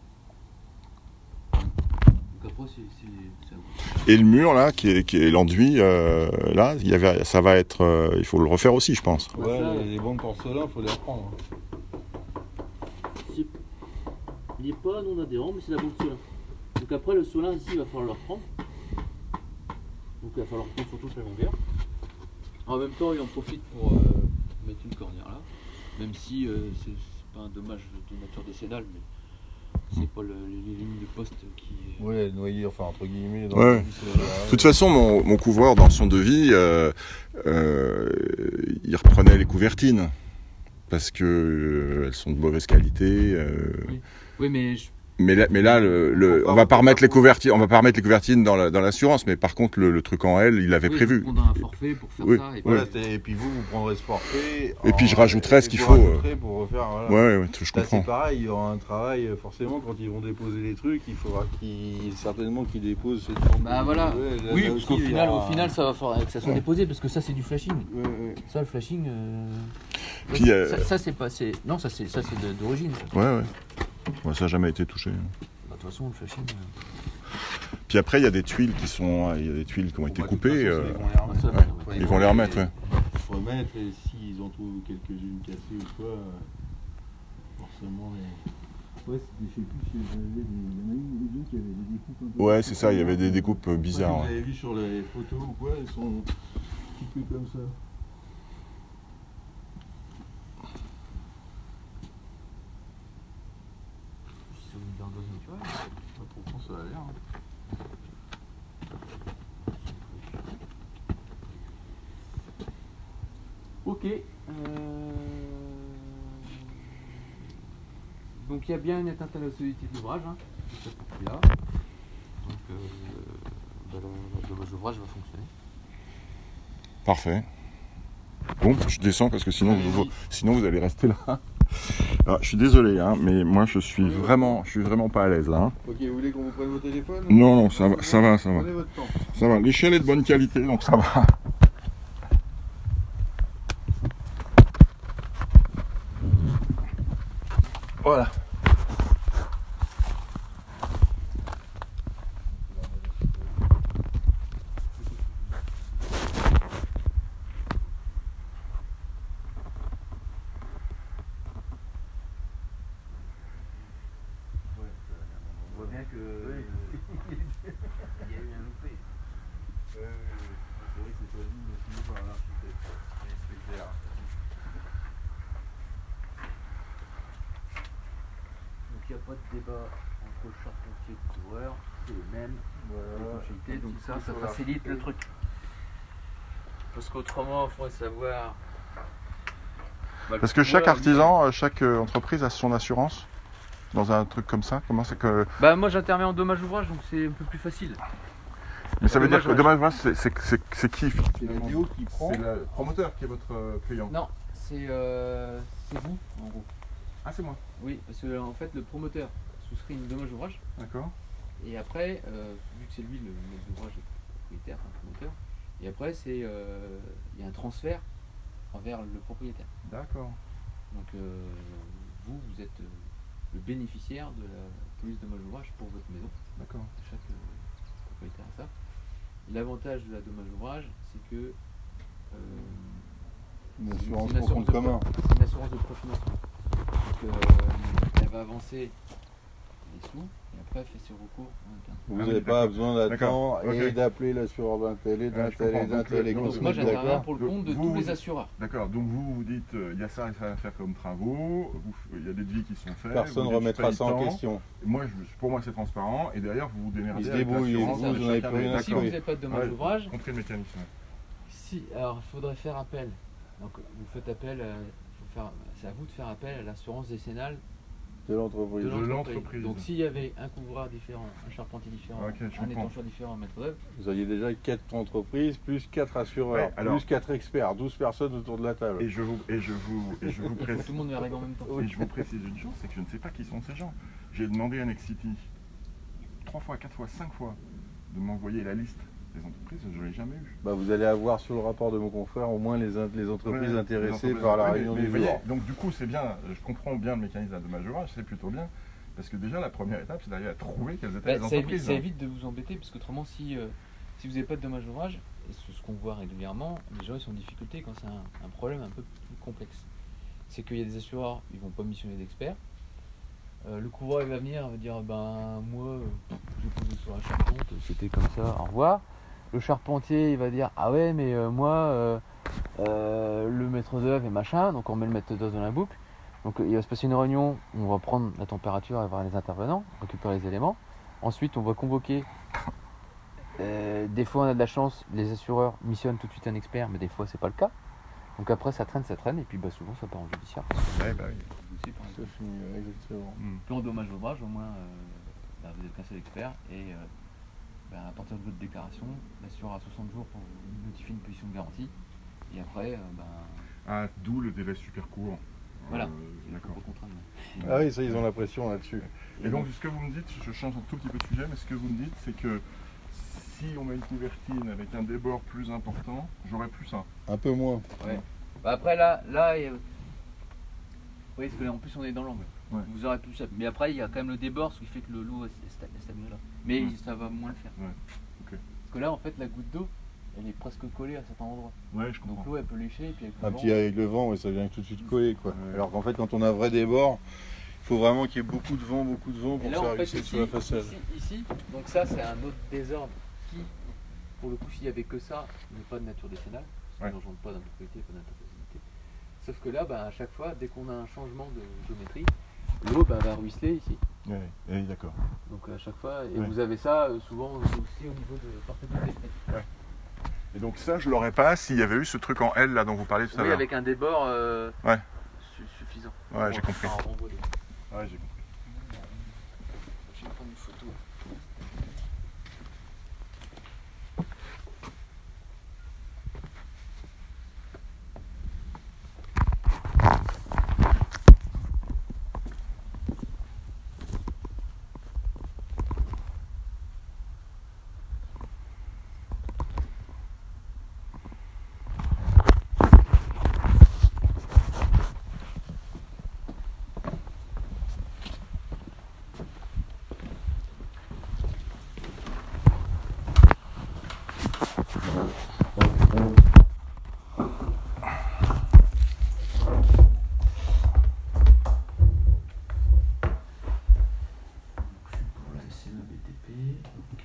Donc après, c'est... Et le mur là, qui est l'enduit, là, ça va être, il faut le refaire aussi, je pense. Ouais, ça, les bandes porcelain, il faut les reprendre. Il n'est pas non adhérent, mais c'est la bande solin. Donc après, le solin ici, il va falloir le reprendre. Donc il va falloir reprendre sur toute la longueur. En même temps, il en profite pour mettre une cornière là. Même si c'est pas un dommage de nature décennale, mais c'est pas les lignes de poste qui... Ouais, noyé, enfin entre guillemets. Dans Ouais. De toute façon, mon couvreur, dans son devis, il reprenait les couvertines. Parce que elles sont de mauvaise qualité. Oui, mais Mais là, on va pas remettre les couvertines dans l'assurance, mais par contre, le truc en L, il l'avait prévu. On a un forfait pour faire Oui. ça. Et Voilà, et puis vous prendrez ce forfait. Et puis je rajouterai ce qu'il faut. Pour refaire, voilà. Ouais, je Là, comprends. c'est pareil, il y aura un travail, forcément, quand ils vont déposer les trucs, il faudra certainement qu'ils déposent cette forme. Bah voilà. Oui, parce qu'au final, ça va falloir que ça soit Ouais. déposé, parce que ça, c'est du flashing. Ouais. Ça, le flashing. Puis, ça c'est pas. Non, ça c'est d'origine. Ça. Ouais. Ouais, ça n'a jamais été touché. Bah, de toute façon, le flashing. Puis après, il y a des tuiles qui ont été coupées. Ils vont les remettre, ouais. Remettre, et s'ils en trouvent quelques-unes cassées ou quoi, forcément. Ouais, c'était, je sais plus, il y en a une qui avait des découpes un peu. Ouais, c'est ça, il y avait des découpes Vous bizarres. Ouais. avez vu sur les photos ou quoi, elles sont coupées comme ça. C'est une dinde naturelle. Pourtant, ça a l'air. Ok. Donc il y a bien une atteinte à la solidité de l'ouvrage, hein, sur cette partie-là. Donc l'ouvrage va fonctionner. Parfait. Bon, je descends parce que sinon vous allez rester là. Alors, je suis désolé, hein, mais moi je suis vraiment pas à l'aise là. Hein. Ok, vous voulez qu'on vous prenne vos téléphones? Non, ça va. Prenez votre temps. Ça va. L'échelle est de bonne qualité, donc ça va. Voilà. On voit bien que il y a eu un loupé. C'est vrai que c'est pas dit, mais c'est par l'architecte. C'est clair. Donc il n'y a pas de débat entre le charpentier et le couvreur, c'est les mêmes étanchéités, donc ça facilite le truc. Parce qu'autrement, il faudrait savoir Bah, Parce que chaque voilà, artisan, chaque entreprise a son assurance dans un truc comme ça. Comment c'est que... Bah moi j'interviens en dommage ouvrage donc c'est un peu plus facile. Mais ça veut dire que Dommage dommage, c'est qui C'est la DO qui prend. C'est le promoteur qui est votre client. Non, c'est vous en gros. Ah, c'est moi. Oui, parce que en fait le promoteur souscrit une dommage ouvrage D'accord. et après, vu que c'est lui le maître d'ouvrage et propriétaire, enfin, promoteur, et après c'est il y a un transfert envers le propriétaire. D'accord. Donc vous êtes le bénéficiaire de la police dommage ouvrage pour votre maison. D'accord. Chaque propriétaire a ça. L'avantage de la dommage ouvrage, c'est que Une c'est assurance une pour compte commun. c'est une assurance de profinancement. Donc elle va avancer les sous et après elle fait ses recours en interne. Vous Ah n'avez oui, pas d'accord. besoin D'accord, d'attendre et ok. d'appeler l'assureur d'un tel et d'un Ouais, je tel et comprends. d'un Donc, tel et donc, qu'on Donc se moi mette j'interviens d'accord. pour le compte de Vous- tous les assureurs. D'accord. Donc vous dites, il y a ça et ça à faire comme travaux, il y a des devis qui sont faits. Personne vous ne dites, je remettra paye ça en tant. question. Moi, pour moi, c'est transparent. Et derrière, vous vous démerdez. Ils se avec débrouillent, l'assurance vous, de vous n'avez chacun plus des- rien à Si D'accord. vous n'avez pas de dommage Ouais, ouvrage, j'ai compris le mécanisme. si, alors il faudrait faire appel. Donc vous faites appel, c'est à vous de faire appel à l'assurance décennale De l'entreprise. de De l'entreprise. l'entreprise. Donc s'il y avait un couvreur différent, un charpentier différent, Ok, je un comprends. étancheur différent, un maître d'œuvre, Vous auriez déjà 4 entreprises, plus 4 assureurs, Ouais, alors- plus 4 experts, 12 personnes autour de la table. Et je vous tout le précise. monde va arriver en même temps. Et je vous précise une chose, c'est que je ne sais pas qui sont ces gens. J'ai demandé à Nexity 3 fois, 4 fois, 5 fois de m'envoyer la liste des entreprises, je ne l'ai jamais eu. Bah, vous allez avoir sur le rapport de mon confrère au moins les entreprises Ouais, intéressées les entreprises- par la oui, réunion mais du vous voyez, jour. donc du coup c'est bien, je comprends bien le mécanisme de dommage ouvrage, c'est plutôt bien, parce que déjà la première étape c'est d'arriver à trouver quelles étaient les Bah, ça, évite, entreprises. ça évite de vous embêter, parce qu'autrement, si vous n'avez pas de dommage ouvrage, et c'est ce qu'on voit régulièrement, les gens ils sont en difficulté quand c'est un problème un peu plus complexe. C'est qu'il y a des assureurs, ils vont pas missionner d'experts. Le couvreur il va venir, il va dire ben moi j'ai posé sur la charpente, c'était comme ça, au revoir. Le charpentier il va dire ah ouais mais moi le maître d'œuvre et machin, donc on met le maître d'œuvre dans la boucle. Donc il va se passer une réunion où on va prendre la température et voir les intervenants, récupérer les éléments. Ensuite on va convoquer, des fois on a de la chance, les assureurs missionnent tout de suite un expert, mais des fois c'est pas le cas. Donc après ça traîne, et puis bah, souvent ça part en judiciaire. Ouais, bah oui. Aussi, par exemple. Ça finit, exactement. Plan dommage ouvrage, au moins bah, vous êtes passé l'expert et bah, à partir de votre déclaration, l'assureur a 60 jours pour vous notifier une position de garantie. Et après, Ah, d'où le délai super court. voilà, D'accord. pour contraindre. Ah oui, ça, ils ont la pression là-dessus. Et donc ce que vous me dites, je change un tout petit peu de sujet, mais ce que vous me dites c'est que si on met une couvertine avec un débord plus important, j'aurais plus ça. Un peu moins. Ouais. Bah, après là, oui, parce que là, en plus on est dans l'angle. Ouais. Vous aurez tout ça. Mais après, il y a quand même le débord, ce qui fait que le lot est stabilisé là. Mais ça va moins le faire. Ouais. Ok. Parce que là, en fait, la goutte d'eau, elle est presque collée à certains endroits. Ouais, je comprends. Donc l'eau, elle peut lécher et puis avec le Un vent, petit avec le vent, ouais, ça vient tout de suite coller, quoi. Ouais. Alors qu'en fait, quand on a un vrai débord, il faut vraiment qu'il y ait beaucoup de vent Et pour là, faire en fait, glisser sur la façade. ici, donc ça, c'est un autre désordre qui, pour le coup, s'il n'y avait que ça, n'est pas de nature décennale. Ça Ouais. n'engendre pas d'impropriété, pas d'interfaisabilité. Sauf que là, bah, à chaque fois, dès qu'on a un changement de géométrie, l'eau bah, va ruisseler ici. Ouais, ouais, d'accord. Donc à chaque fois, et Ouais. vous avez ça souvent aussi au niveau de portabilité. Et donc ça, je l'aurais pas s'il y avait eu ce truc en L là dont vous parliez tout à Oui, l'heure. avec un débord Ouais. suffisant. Ouais, j'ai compris. Ça renvoie l'eau. Ouais, j'ai compris. Je vais prendre une photo. Je suis pour la CEBTP. Ok.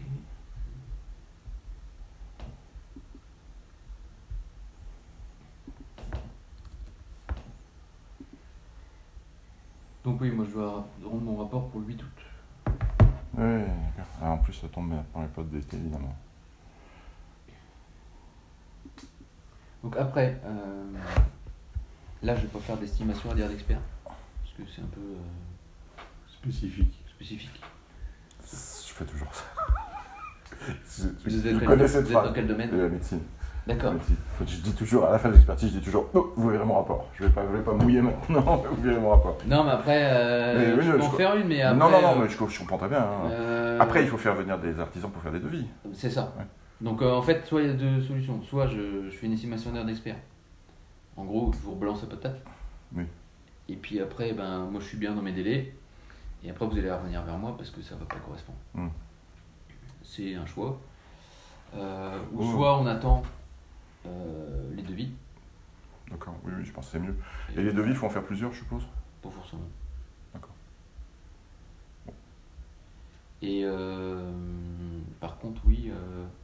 Donc oui, moi je dois rendre mon rapport pour le 8 août. Ouais, d'accord. Ah, en plus, ça tombe pendant les potes d'été, évidemment. Donc après, Là, je vais pas faire d'estimation à dire d'expert, parce que c'est un peu Spécifique. spécifique. Je fais toujours ça. Vous êtes Je connais cette vous êtes dans phrase. quel domaine? De la médecine. D'accord. Je dis toujours, à la fin de l'expertise, je dis toujours, oh, vous verrez mon rapport. Je vais pas mouiller maintenant, vous verrez mon rapport. Non, mais après, Mais oui, je peux en faire une, mais après... Non, mais je comprends très bien. Hein. Après, il faut... faut faire venir des artisans pour faire des devis. C'est ça. Ouais. Donc en fait, soit il y a deux solutions. Soit je fais une estimation d'air d'expert. En gros, je vous rebalance la patate. Oui. Et puis après, ben, moi je suis bien dans mes délais. Et après, vous allez revenir vers moi parce que ça va pas correspondre. C'est un choix. Ou soit on attend les devis. D'accord, oui, je pense que c'est mieux. Et les devis, il faut en faire plusieurs, je suppose? Pas forcément. D'accord. Bon. Et par contre, oui,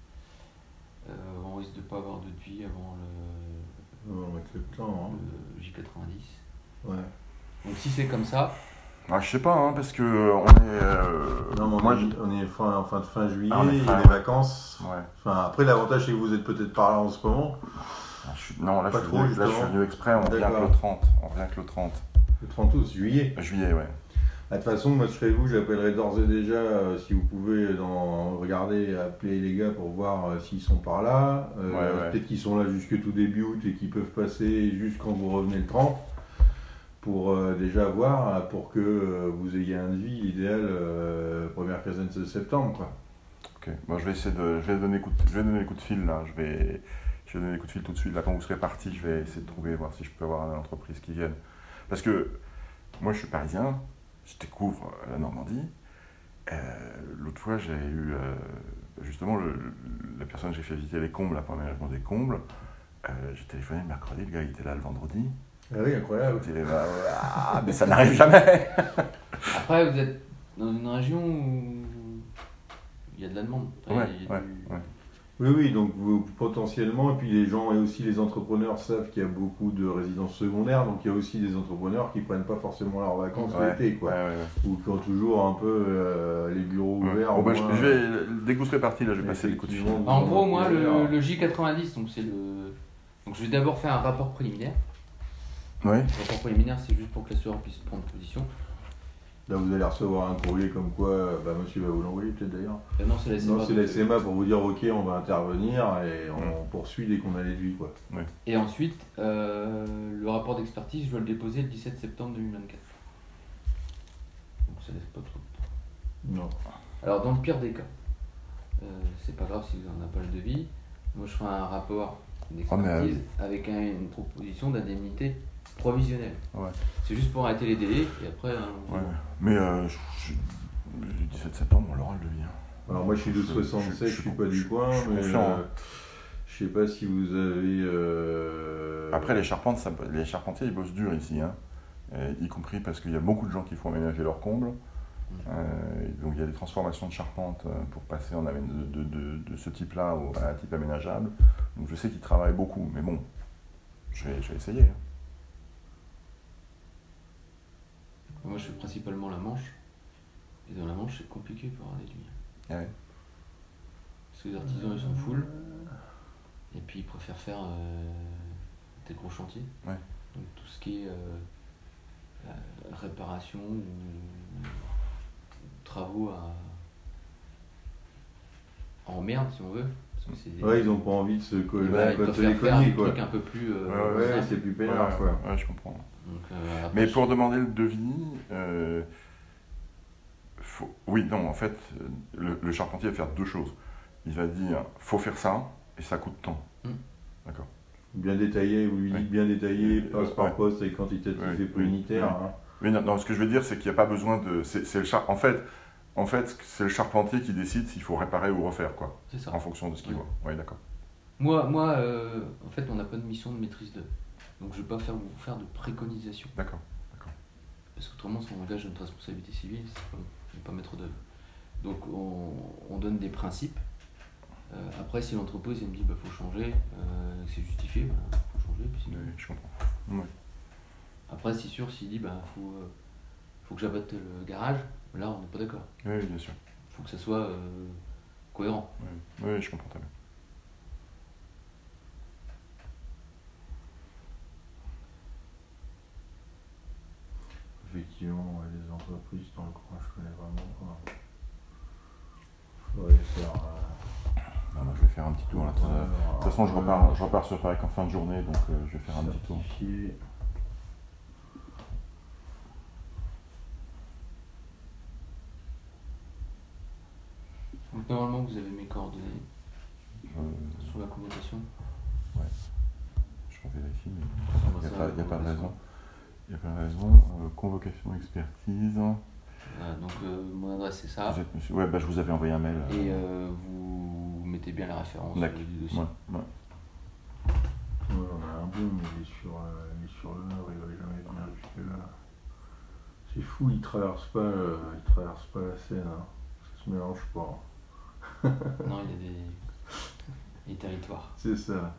on risque de pas avoir de devis avant On va mettre le temps. le J90. Ouais. Donc si c'est comme ça, Ah, je sais pas, hein, parce que on est. Non, mais moi, on est fin juillet, Ah, on est il y fin, a les ouais. vacances. Ouais. Enfin, après, l'avantage, c'est que vous êtes peut-être par là en ce moment. Non, là, Pas je trop, suis justement. venu exprès, on revient D'accord. que le 30. On revient que le 30. Le 30 août, juillet. Juillet, ouais. De toute façon, moi, je serai vous, j'appellerai d'ores et déjà, si vous pouvez, regarder, appeler les gars pour voir s'ils sont par là. Ouais. Peut-être qu'ils sont là jusque tout début août et qu'ils peuvent passer juste quand vous revenez le 30. Pour déjà voir, pour que vous ayez un devis idéal première quinzaine de septembre, quoi. Ok, bon, je vais donner les coups de fil là. Je vais donner les coups de fil tout de suite. Là, quand vous serez parti, je vais essayer de trouver, voir si je peux avoir une entreprise qui vienne. Parce que moi, je suis parisien, je découvre la Normandie. L'autre fois, j'ai eu justement la personne que j'ai fait visiter les combles, là, pour l'aménagement des combles. J'ai téléphoné le mercredi, le gars il était là le vendredi. Ah oui, incroyable. J'étais là, mais ça n'arrive jamais. après vous êtes dans une région où il y a de la demande. Enfin, il y a du- Oui, donc vous, potentiellement, et puis les gens et aussi les entrepreneurs savent qu'il y a beaucoup de résidences secondaires, donc il y a aussi des entrepreneurs qui prennent pas forcément leurs vacances l'été, quoi. Ou qui ont toujours un peu les bureaux ouverts. Bon, bah, au moins. je vais, dès que vous serez parti, là, je vais passer les coups de fil. Effectivement. En gros, moi, le J90, donc c'est le. Donc je vais d'abord faire un rapport préliminaire. Ouais. Le rapport préliminaire, c'est juste pour que l'assureur puisse prendre position. Là, vous allez recevoir un courrier comme quoi, monsieur va vous l'envoyer peut-être d'ailleurs. Non, c'est la SMA. Non, c'est la SMA pour vous dire ok, on va intervenir et on poursuit dès qu'on a les devis, quoi. Et ensuite, le rapport d'expertise, je dois le déposer le 17 septembre 2024. Donc ça laisse pas trop de temps. Non. Alors dans le pire des cas, c'est pas grave si vous n'en avez pas le devis. Moi je ferai un rapport d'expertise avec une proposition d'indemnité provisionnelle. Ouais. C'est juste pour arrêter les délais et après. Mais le 17 septembre, on l'aura le devis. Alors moi je suis de 67, je suis pas du coin, mais je sais pas si vous avez. Après les charpentiers ils bossent dur ici, hein. Y compris parce qu'il y a beaucoup de gens qui font aménager leurs combles. Donc il y a des transformations de charpente pour passer de ce type-là à un type aménageable. Donc je sais qu'ils travaillent beaucoup, mais bon, je vais essayer. Hein. Moi je fais principalement la Manche. Et dans la Manche c'est compliqué pour avoir des lumières. Ouais. Parce que les artisans ils sont full. Et puis ils préfèrent faire des gros chantiers. Ouais. Donc tout ce qui est réparation ou travaux en merde si on veut. Parce que ouais, ils n'ont pas envie de se ils préfèrent faire un truc un peu plus. Ouais, c'est plus peinard, quoi. Ouais, je comprends. Donc, mais pour demander le devis, oui, non, en fait, le charpentier va faire deux choses. Il va dire, faut faire ça, et ça coûte tant. D'accord. Bien détaillé, vous lui dites bien détaillé, poste par poste, et quantitatif et prix unitaire. Hein. Mais non, ce que je veux dire, c'est qu'il n'y a pas besoin de. En fait, c'est le charpentier qui décide s'il faut réparer ou refaire, quoi. C'est ça. En fonction de ce qu'il voit. Oui, d'accord. Moi, en fait, on n'a pas de mission de maîtrise d'œuvre. Donc je ne vais pas vous faire de préconisation. D'accord. Parce qu'autrement, ça engage notre responsabilité civile, je ne vais pas mettre d'œuvre. Donc on donne des principes. Après, si l'entreprise me dit faut changer, c'est justifié, faut changer. Puis oui, je comprends. Ouais. Après, c'est sûr, s'il dit faut que j'abatte le garage, là on n'est pas d'accord. Oui, bien sûr. Il faut que ça soit cohérent. Oui, je comprends très bien. effectivement, ouais, les entreprises dans le coin, je connais vraiment pas. Faudrait faire. Non, je vais faire un petit tour là. De toute façon, je repars sur Paris en fin de journée, donc je vais faire un petit tour. Certifié. Donc normalement vous avez mes coordonnées sur la convocation. Je revérifie, mais On il va n'y a pas de raison. Il n'y a pas de raison. Convocation expertise. Voilà, donc mon adresse c'est ça. Vous êtes monsieur... Ouais, bah, je vous avais envoyé un mail. Et vous mettez bien la référence D'accord. du dossier. Ouais. Ouais, on a un bon, mais il est sur le nord, il va jamais venir jusque là. C'est fou, il traverse pas la Seine, hein. Ça se mélange pas. Non, il y a des territoires. C'est ça.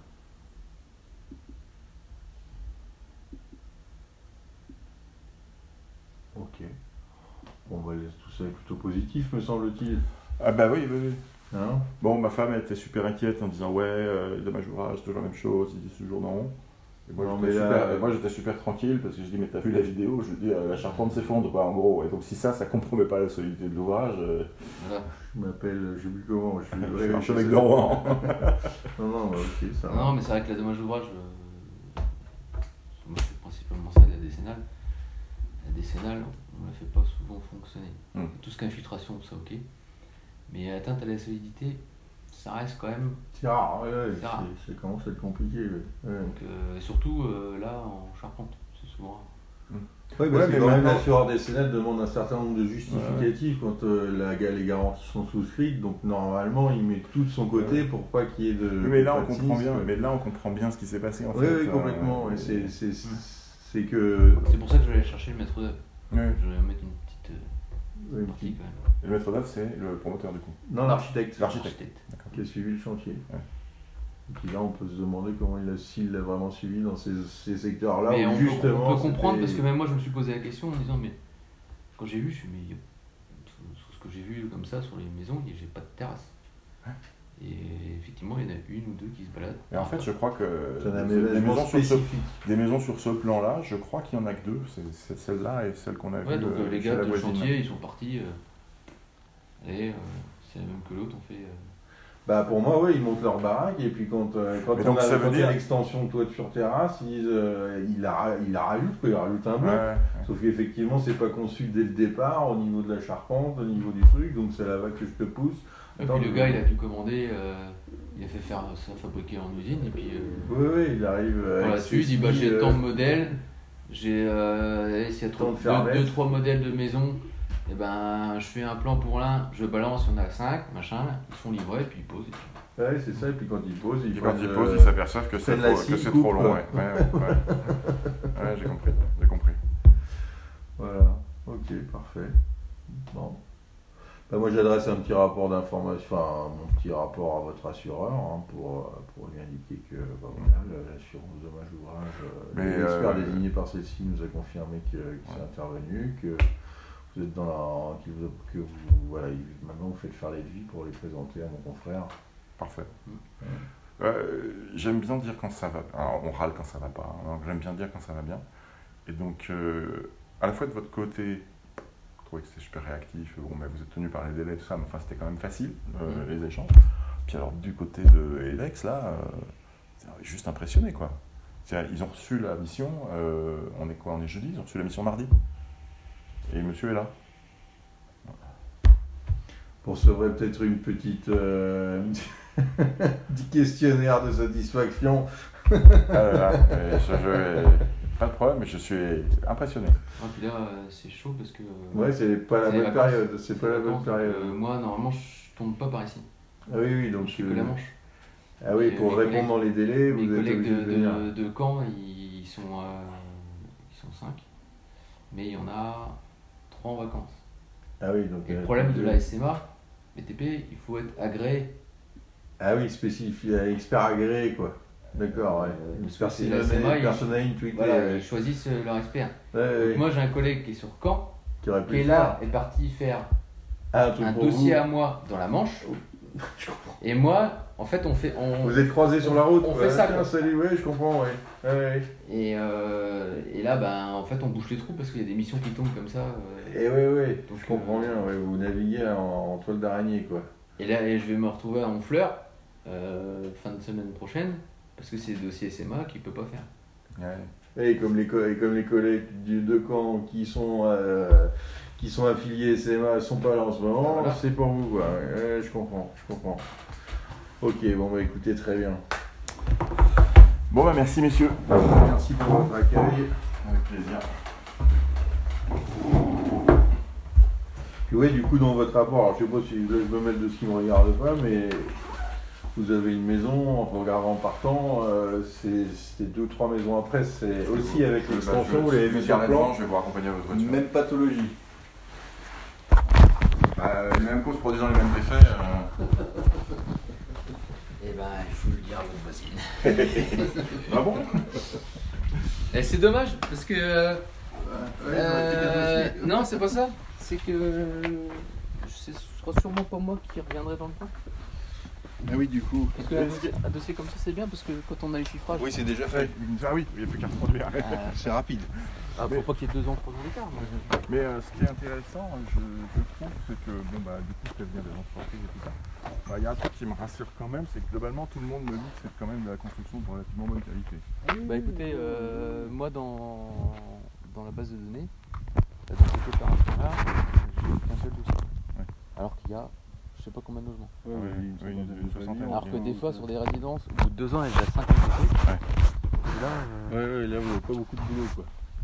Ok. Bon, bah, tout ça est plutôt positif, me semble-t-il. Ah bah oui. Hein? Bon, ma femme elle était super inquiète en disant dommage ouvrage, toujours la même chose, ils disent toujours non. Et moi, Non, j'étais mais là- moi j'étais super tranquille parce que je dis mais t'as vu la vidéo, je dis la charpente s'effondre quoi en gros. Et donc si ça compromet pas la solidité de l'ouvrage, Voilà. Je m'appelle, je sais plus comment, je suis je vrai, suis un je archevêque sais. de Rouen. Non, bah, ok, ça va. Non, mais c'est vrai que la dommage d'ouvrage, moi c'est principalement ça, la décennale. La décennale, on la fait pas souvent fonctionner. Tout ce qui est infiltration, ça ok. Mais atteinte à la solidité, ça reste quand même. C'est rare, ouais, C'est rare. ça commence à être compliqué. Ouais. Donc, et surtout là en charpente, c'est souvent rare. Oui, Ouais, parce que mais quand même maintenant- l'assureur décennal demande un certain nombre de justificatifs quand les garanties sont souscrites, donc normalement il met tout de son côté pour pas qu'il y ait de. Mais là pas on de comprend sinistre, bien, ouais. mais là on comprend bien ce qui s'est passé en Oui, fait. oui, complètement. ouais, et- c'est que. C'est pour ça que je vais aller chercher le maître d'œuvre. Ouais. Je vais mettre une petite Oui, partie quand même. Et le maître d'œuvre c'est le promoteur du coup. Non, l'architecte L'architecte. qui a suivi le chantier. Ouais. Et puis là, on peut se demander comment s'il l'a vraiment suivi dans ces secteurs-là. Mais où on justement, peut comprendre c'était- parce que même moi je me suis posé la question en me disant mais quand j'ai vu, je suis mais sur ce que j'ai vu comme ça sur les maisons, j'ai pas de terrasse. Ouais. Et effectivement il y en a une ou deux qui se baladent. Et en fait je crois que C'est un des événement maisons sur ce spécifique. Des maisons sur ce plan-là, je crois qu'il n'y en a que deux. C'est celle-là et celle qu'on a Ouais, vue. donc les chez gars la de voisine. chantier ils sont partis et c'est la même que l'autre, on fait Bah pour moi, oui, ils montent leur baraque et puis quand Mais donc, ça veut quand il y a dire- l'extension de toiture terrasse, ils la rajoutent, quoi, ils rajoutent un Ouais, bloc. ouais. Sauf qu'effectivement, c'est pas conçu dès le départ au niveau de la charpente, au niveau du truc, donc c'est là-bas que je te pousse. Et Attends, puis le gars il a tout commandé, il a fait faire ça fabriquer en usine et puis Oui, il arrive. par avec la suite ses il dit bah j'ai skis, tant de modèles, j'ai s'il y a Tant de fermettes. 2-3 modèles de maison, et ben je fais un plan pour l'un, je balance, il y en a 5, machin, ils sont livrés puis ils posent. Et puis... Ouais, c'est ça, et puis quand ils posent, Et quand ils posent, ils s'aperçoivent que c'est prennent la trop, scie, trop coupe, long. quoi. Ouais, ouais, j'ai compris. Voilà, ok, parfait. Bon. Bah, moi j'adresse un petit rapport d'information, enfin mon petit rapport à votre assureur hein, pour lui indiquer que bah, voilà, l'assurance dommage ouvrage, Mais, l'expert désigné par celle-ci nous a confirmé qu'il s'est intervenu, que vous êtes dans la. Que vous, voilà, maintenant vous faites faire les devis pour les présenter à mon confrère. Parfait. J'aime bien dire quand ça va. Alors, on râle quand ça va pas. Donc j'aime bien dire quand ça va bien. Et donc, à la fois de votre côté, je trouvais que c'était super réactif. Bon, mais vous êtes tenu par les délais, tout ça, mais enfin, c'était quand même facile, les échanges. Puis alors, du côté de Elex, là, c'est juste impressionné, quoi. C'est-à-dire, ils ont reçu la mission, on est quoi, on est jeudi, ils ont reçu la mission mardi. Et monsieur est là. Pour sauver peut-être une petite. Petit questionnaire de satisfaction. Ah là là, pas de problème, mais je suis impressionné. Et puis là c'est chaud parce que Ouais, c'est pas la c'est les bonne vacances. période. C'est pas la bonne vacances, période. moi normalement je tourne pas par ici, Ah oui, donc je fais que la Manche. Ah oui, Et pour mes répondre dans les délais, Mes vous êtes collègues obligé de venir. de Caen, ils sont 5, mais il y en a 3 en vacances. Ah oui, donc. Et le problème de la SMA, BTP, il faut être agréé. Ah oui, spécifique, expert agréé, quoi. D'accord, ouais. parce que c'est la SMA, Personne intuitive. Voilà, ils choisissent leur expert. Ouais, Donc moi j'ai un collègue qui est sur Caen, qui aurait pu qui est le là, faire. est parti faire Ah, un truc un pour dossier vous. à moi dans la Manche. Et moi, en fait, Vous êtes croisés sur la route. on fait ça, Tiens, quoi. salut, ouais, je comprends, ouais. Ouais. Et là, ben, en fait, on bouche les trous parce qu'il y a des missions qui tombent comme ça. Et ouais, Donc, je comprends bien, ouais, vous naviguez en toile d'araignée, quoi. Et là, je vais me retrouver à Honfleur fin de semaine prochaine parce que c'est le dossier SMA qu'il peut pas faire. Ouais. Et comme les collègues de Caen qui sont affiliés SMA sont pas là en ce moment, Voilà. c'est pour vous, quoi. Ouais, je comprends. Ok, bon, bah écoutez, très bien. Bon, bah merci, messieurs. Merci pour votre accueil. Avec plaisir. Puis ouais, du coup, dans votre rapport, alors je sais pas si là, je me mêle de ce qui me regarde pas, mais vous avez une maison, en regardant partant, c'était 2 ou 3 maisons après, c'est aussi avec l'extension, vous l'avez vu sur le plan. Je vais vous raccompagner à votre voiture. Même pathologie. Les mêmes causes produisant les mêmes effets. Et ben, il faut le dire à votre voisine. Ah bon? Et c'est dommage parce que. Non, c'est pas ça. C'est que. Ce sera sûrement pas moi qui reviendrai dans le coin. Ah oui, du coup. Parce que un dossier comme ça, c'est bien parce que quand on a les chiffrages. Oui, c'est déjà fait. Ah oui, il n'y a plus qu'à reproduire. C'est rapide. Faut pas qu'il y ait 2 ans, 3 ans d'écart. Mais ce qui est intéressant, je trouve, c'est que, bon, bah, du coup, ça vient des entreprises et tout ça. Bah, il y a un truc qui me rassure quand même, c'est que globalement, tout le monde me dit que c'est quand même de la construction de relativement bonne qualité. Bah écoutez, moi dans la base de données, dans cette opération-là, j'ai qu'un seul dossier. Ouais. Alors qu'il y a je sais pas combien de logements. Oui, une soixantaine. Alors que des fois sur des résidences, au bout de 2 ans, il y a déjà 50 dossiers. Ouais. Et là, Ouais, là, vous n'avez pas beaucoup de boulot, quoi.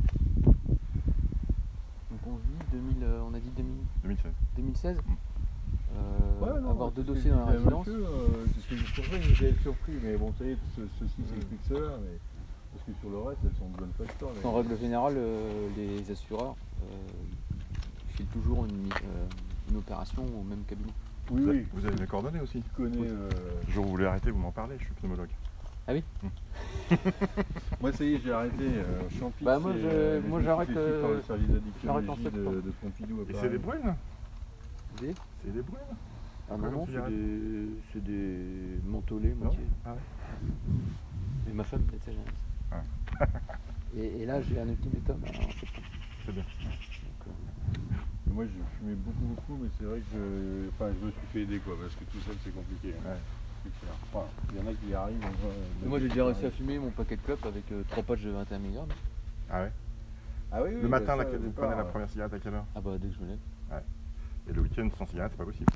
donc on vit on a dit 2016. 2016. Avoir 2 c'est ce dossiers que dans la je disais à résidence. monsieur, c'est ce que je trouvais, il était surpris, mais bon, ça y est, ceci c'est plus que cela, mais parce que sur le reste, elles sont de bonne facture. En règle générale, les assureurs filent toujours une opération au même cabinet. Oui, Vous avez mes coordonnées aussi. je connais. Le jour où vous voulez arrêter, vous m'en parlez, je suis pneumologue. Ah oui. Moi, ça y est, j'ai arrêté. Champy, Bah, moi, c'est, moi, les j'arrête, études par le service j'arrête en d'addictologie septembre. de Pompidou. à Et Paris. c'est des brunes? Des C'est des brunes? Ah non, non, Cigarette. c'est des mentholés, moitié. Ah ouais. Et ma femme, peut-être, elle Ah. Et là, j'ai un ultimatum en septembre. C'est bien. Moi, je fumais beaucoup, mais c'est vrai que je me suis fait aider, quoi, parce que tout seul, c'est compliqué. Hein. Ouais. C'est clair. Enfin, il y en a qui y arrivent. Et moi, j'ai déjà réussi à fumer mon paquet de clopes avec 3 patchs de 21 mg. Ah ouais. Ah oui, Le matin, bah, là, ça, au vous départ, prenez la première cigarette à quelle heure? Ah bah, dès que je me lève. Et le week-end sans cigarette, c'est pas possible.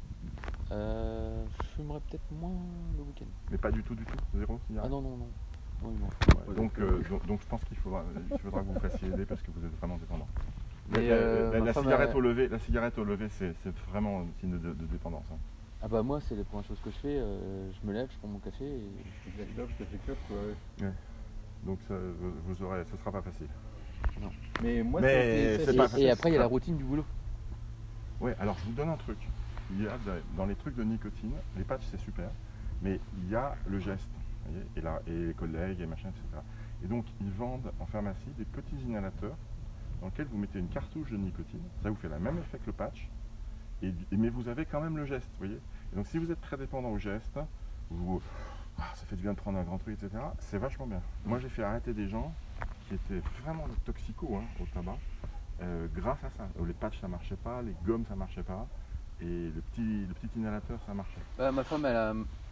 Je fumerais peut-être moins le week-end. Mais pas du tout, zéro Ah cigarette. non. Oui, non. Ouais, donc je pense qu'il faudra que vous fassiez aider parce que vous êtes vraiment dépendant. Mais, ma La femme cigarette a- au lever, c'est vraiment un signe de dépendance. Hein. Ah bah, moi, c'est la première chose que je fais. Je me lève, je prends mon café et La clope, je te fais clope, quoi, ouais. Donc ce sera pas facile. Mais moi, Mais c'est pas facile. et après, il y a la routine du boulot. Ouais, alors je vous donne un truc. Il y a dans les trucs de nicotine, les patchs c'est super, mais il y a le geste, vous voyez, et les collègues et machin, etc. Et donc ils vendent en pharmacie des petits inhalateurs dans lesquels vous mettez une cartouche de nicotine, ça vous fait le même effet que le patch, mais vous avez quand même le geste, vous voyez. Et donc si vous êtes très dépendant au geste, ça fait du bien de prendre un grand truc, etc. C'est vachement bien. Moi j'ai fait arrêter des gens qui étaient vraiment toxicos au tabac, grâce à ça. Les patchs ça marchait pas, les gommes ça marchait pas, et le petit inhalateur ça marchait. Bah, ma femme, elle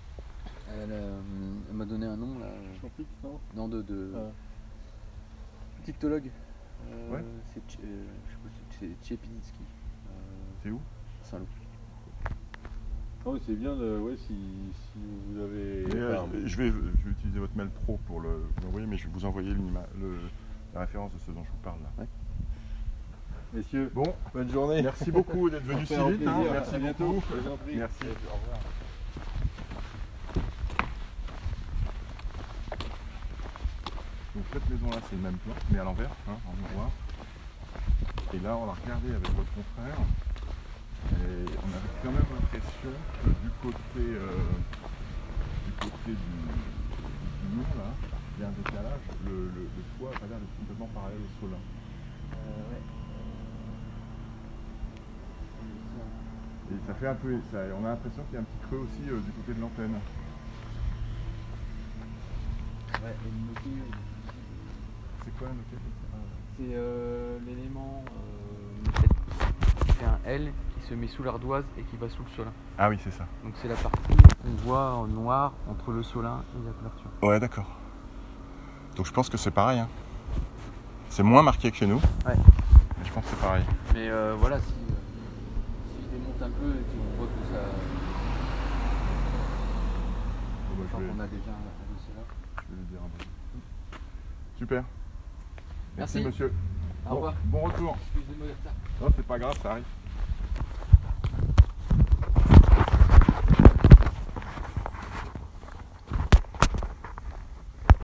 m'a donné un nom là. Champix, non Non, de Ah. dictologue. Ouais. Je sais pas si c'est Tchepinitsky. C'est où? Saint-Loup. Ah oui, c'est bien, si vous avez... Je vais utiliser votre mail pro pour vous l'envoyer, mais je vais vous envoyer la référence de ce dont je vous parle là. Ouais. Messieurs, Bon, bonne journée. merci beaucoup d'être venus si Fait un vite. plaisir. Merci À bientôt. beaucoup. Je vous en prie. Merci. Au revoir. Donc cette maison-là, c'est le même plan, mais à l'envers, en miroir. Et là, on l'a regardé avec votre confrère, et on avait quand même l'impression que du côté du mur, là, il y a un décalage, le toit a l'air d'être complètement parallèle au sol. Ouais. Et Et ça fait un peu. On a l'impression qu'il y a un petit creux aussi du côté de l'antenne. Ouais, et le moquet, C'est quoi un moquet? c'est l'élément qui fait un L qui se met sous l'ardoise et qui va sous le solin. Ah oui, c'est ça. Donc c'est la partie qu'on voit en noir entre le solin et la couverture. Ouais, d'accord. Donc je pense que c'est pareil. Hein. C'est moins marqué que chez nous. Ouais. Mais je pense que c'est pareil. Mais voilà, si je démonte un peu et qu'on voit que ça. Bon, bah, Je crois qu'on a déjà un dossier là. Je vais le dire un peu. Super. Merci. Merci monsieur. Au revoir. Bon retour. Excusez-moi de ça. Non, c'est pas grave, ça arrive.